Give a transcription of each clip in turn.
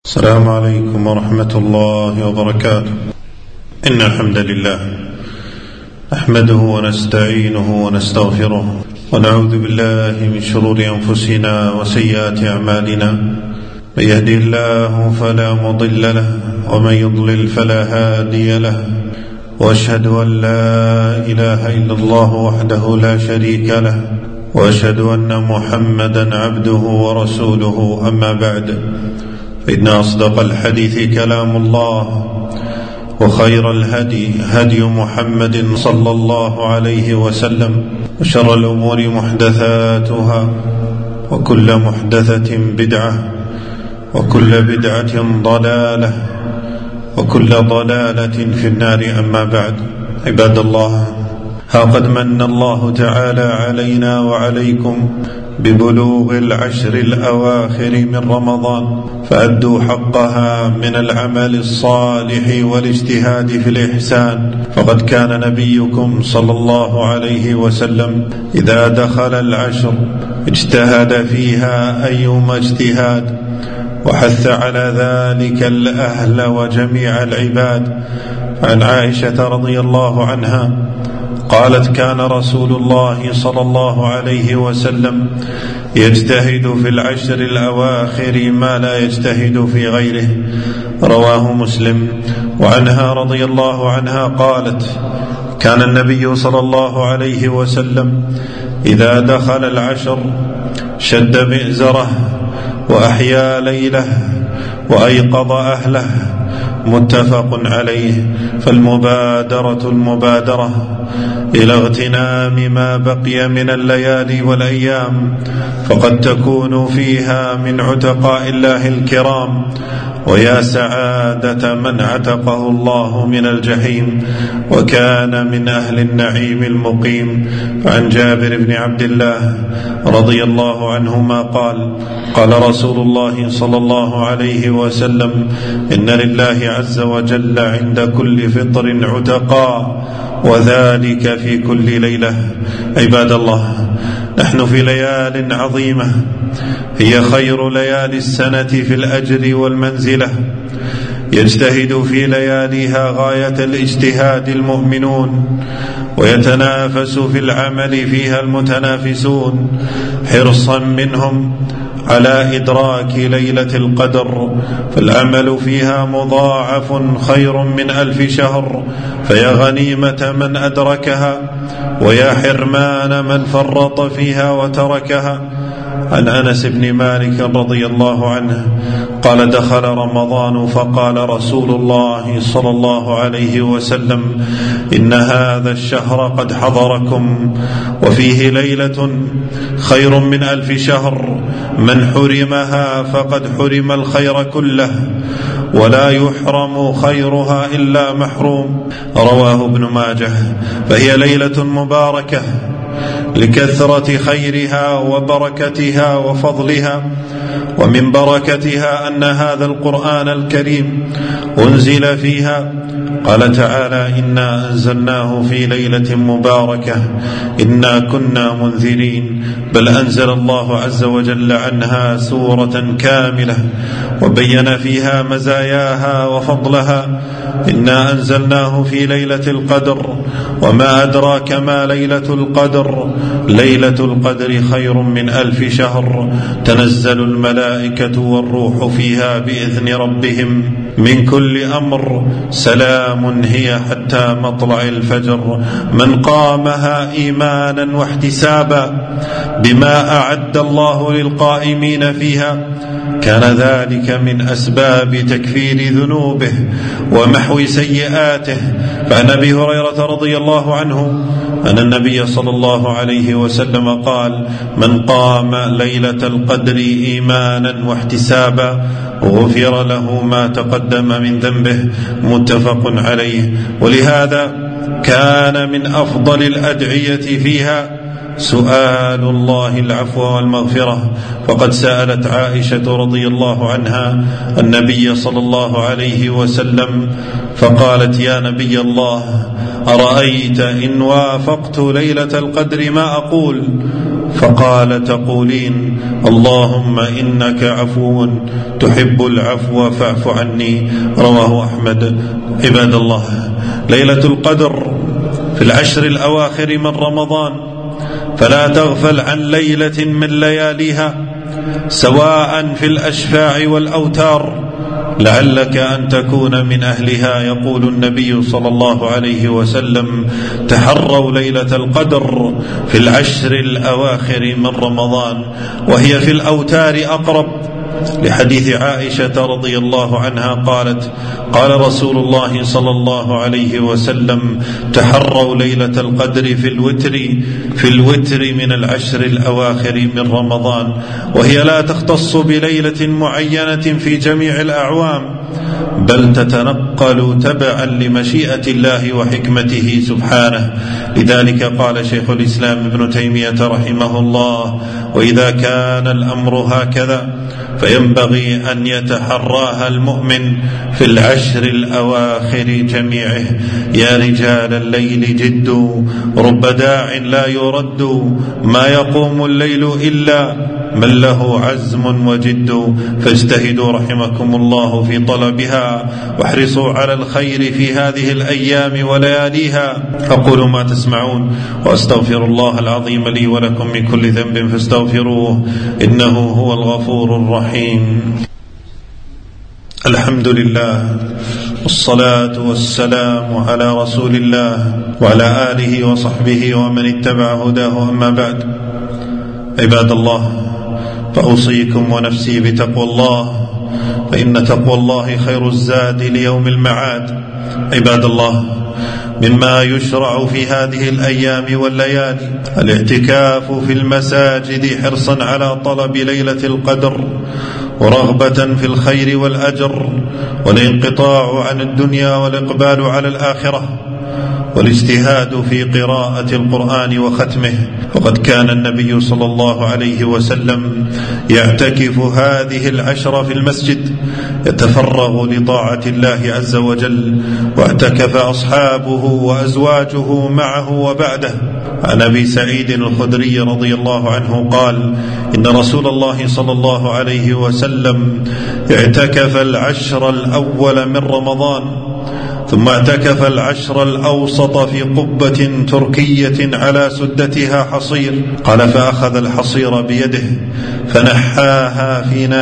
السلام عليكم ورحمة الله وبركاته. إن الحمد لله نحمده ونستعينه ونستغفره ونعوذ بالله من شرور أنفسنا وسيئات أعمالنا، من يهدي الله فلا مضل له ومن يضلل فلا هادي له، وأشهد أن لا إله إلا الله وحده لا شريك له، وأشهد أن محمدا عبده ورسوله. أما بعد، فإن أصدق الحديث كلام الله، وخير الهدي هدي محمد صلى الله عليه وسلم، وشر الأمور محدثاتها، وكل محدثة بدعة، وكل بدعة ضلالة، وكل ضلالة في النار. أما بعد، عباد الله، ها قد من الله تعالى علينا وعليكم ببلوغ العشر الأواخر من رمضان، فأدوا حقها من العمل الصالح والاجتهاد في الإحسان. فقد كان نبيكم صلى الله عليه وسلم إذا دخل العشر اجتهد فيها أيما اجتهاد، وحث على ذلك الأهل وجميع العباد. عن عائشة رضي الله عنها قالت: كان رسول الله صلى الله عليه وسلم يجتهد في العشر الأواخر ما لا يجتهد في غيره، رواه مسلم. وعنها رضي الله عنها قالت: كان النبي صلى الله عليه وسلم إذا دخل العشر شد مئزره وأحيا ليله وأيقظ أهله، متفق عليه. فالمبادرة المبادرة إلى اغتنام ما بقي من الليالي والأيام، فقد تكون فيها من عتقاء الله الكرام، ويا سعادة من عتقه الله من الجحيم وكان من أهل النعيم المقيم. عن جابر بن عبد الله رضي الله عنهما قال: قال رسول الله صلى الله عليه وسلم: إن لله عز وجل عند كل فطر عتقاء، وذلك في كل ليلة. عباد الله، نحن في ليال عظيمة هي خير ليالي السنة في الأجر والمنزلة، يجتهد في لياليها غاية الاجتهاد المؤمنون، ويتنافس في العمل فيها المتنافسون، حرصا منهم على إدراك ليلة القدر، فالعمل فيها مضاعف خير من 1000 شهر، فيا غنيمة من أدركها، ويا حرمان من فرط فيها وتركها. عن أنس بن مالك رضي الله عنه قال: دخل رمضان فقال رسول الله صلى الله عليه وسلم: إن هذا الشهر قد حضركم، وفيه ليلة خير من 1000 شهر، من حرمها فقد حرم الخير كله، ولا يحرم خيرها إلا محروم. رواه ابن ماجه. فهي ليلة مباركة لكثرة خيرها وبركتها وفضلها، ومن بركتها أن هذا القرآن الكريم أنزل فيها. قال تعالى: إنا أنزلناه في ليلة مباركة إنا كنا منذرين. بل أنزل الله عز وجل عنها سورة كاملة وبين فيها مزاياها وفضلها. إنا أنزلناه في ليلة القدر، وما أدراك ما ليلة القدر. ليلة القدر خير من 1000 شهر، تنزل الملائكة والروح فيها بإذن ربهم من كل أمر، سلام هي حتى مطلع الفجر. من قامها إيمانا واحتسابا بما أعد الله للقائمين فيها، كان ذلك من أسباب تكفير ذنوبه ومحو سيئاته. فعن أبي هريرة رضي الله عنه أن النبي صلى الله عليه وسلم قال: من قام ليلة القدر إيمانا واحتسابا غفر له ما تقدم من ذنبه، متفق عليه. ولهذا كان من أفضل الأدعية فيها سؤال الله العفو والمغفرة. فقد سألت عائشة رضي الله عنها النبي صلى الله عليه وسلم فقالت: يا نبي الله، أرأيت إن وافقت ليلة القدر ما أقول؟ فقال: تقولين اللهم إنك عفو تحب العفو فاعف عني. رواه أحمد. عباد الله، ليلة القدر في العشر الأواخر من رمضان، فلا تغفل عن ليلة من لياليها سواء في الأشفاع والأوتار، لعلك أن تكون من أهلها. يقول النبي صلى الله عليه وسلم: تحروا ليلة القدر في العشر الأواخر من رمضان، وهي في الأوتار أقرب، لحديث عائشة رضي الله عنها قالت: قال رسول الله صلى الله عليه وسلم: تحروا ليلة القدر في الوتر من العشر الأواخر من رمضان، وهي لا تختص بليلة معينة في جميع الأعوام، بل تتنقل تبعا لمشيئة الله وحكمته سبحانه. لذلك قال شيخ الإسلام ابن تيمية رحمه الله: وإذا كان الأمر هكذا فينبغي أن يتحراها المؤمن في العشر الأواخر جميعه. يا رجال الليل جدوا، رب داع لا يرد، ما يقوم الليل إلا من له عزم وجد، فاجتهدوا رحمكم الله في طلبها، واحرصوا على الخير في هذه الأيام ولياليها. أقول ما تسمعون، وأستغفر الله العظيم لي ولكم من كل ذنب فاستغفروه، إنه هو الغفور الرحيم. الحمد لله، والصلاة والسلام على رسول الله وعلى آله وصحبه ومن اتبع هداه، أما بعد. عباد الله، فأوصيكم ونفسي بتقوى الله، فإن تقوى الله خير الزاد ليوم المعاد. عباد الله، مما يشرع في هذه الأيام والليالي الاعتكاف في المساجد حرصا على طلب ليلة القدر، ورغبة في الخير والأجر، والانقطاع عن الدنيا والإقبال على الآخرة، والاجتهاد في قراءة القرآن وختمه. وقد كان النبي صلى الله عليه وسلم يعتكف هذه العشر في المسجد، يتفرغ لطاعة الله عز وجل، واعتكف أصحابه وأزواجه معه وبعده. عن أبي سعيد الخدري رضي الله عنه قال: إن رسول الله صلى الله عليه وسلم اعتكف العشر الأول من رمضان، ثم اعتكف العشر الأوسط في قبة تركية على سدتها حصير. قال: فأخذ الحصير بيده فنحاها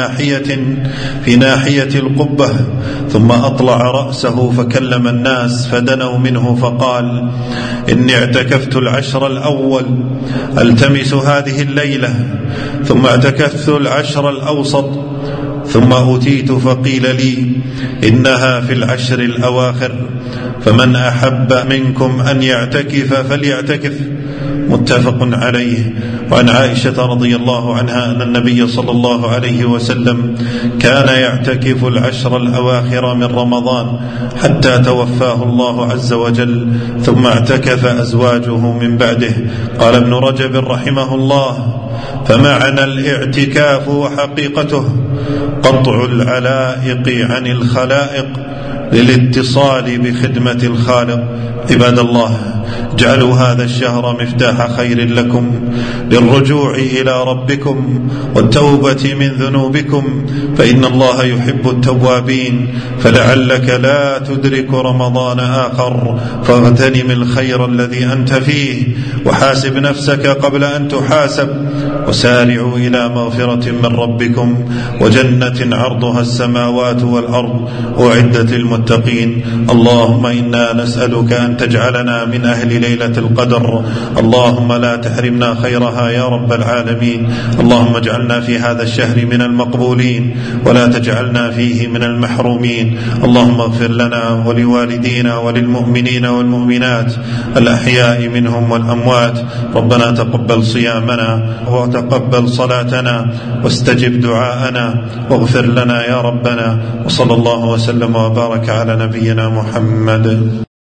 في ناحية القبة، ثم أطلع رأسه فكلم الناس فدنوا منه، فقال: إني اعتكفت العشر الأول ألتمس هذه الليلة، ثم اعتكفت العشر الأوسط، ثم أتيت فقيل لي إنها في العشر الأواخر، فمن أحب منكم أن يعتكف فليعتكف. متفق عليه. وعن عائشة رضي الله عنها أن النبي صلى الله عليه وسلم كان يعتكف العشر الأواخر من رمضان حتى توفاه الله عز وجل، ثم اعتكف أزواجه من بعده. قال ابن رجب رحمه الله: فمعنى الاعتكاف وحقيقته قطع العلائق عن الخلائق للاتصال بخدمة الخالق. عباد الله، اجعلوا هذا الشهر مفتاح خير لكم، للرجوع إلى ربكم والتوبة من ذنوبكم، فإن الله يحب التوابين. فلعلك لا تدرك رمضان آخر، فاغتنم الخير الذي أنت فيه، وحاسب نفسك قبل أن تحاسب، وسارعوا إلى مغفرة من ربكم وجنة عرضها السماوات والأرض أعدت للمتقين. اللهم إنا نسألك أن تجعلنا من أهل ليلة القدر، اللهم لا تحرمنا خيرها يا رب العالمين. اللهم اجعلنا في هذا الشهر من المقبولين، ولا تجعلنا فيه من المحرومين. اللهم اغفر لنا ولوالدينا وللمؤمنين والمؤمنات الأحياء منهم والأموات. ربنا تقبل صيامنا وتقبل صلاتنا واستجب دعاءنا واغفر لنا يا ربنا. وصلى الله وسلم وبارك على نبينا محمد.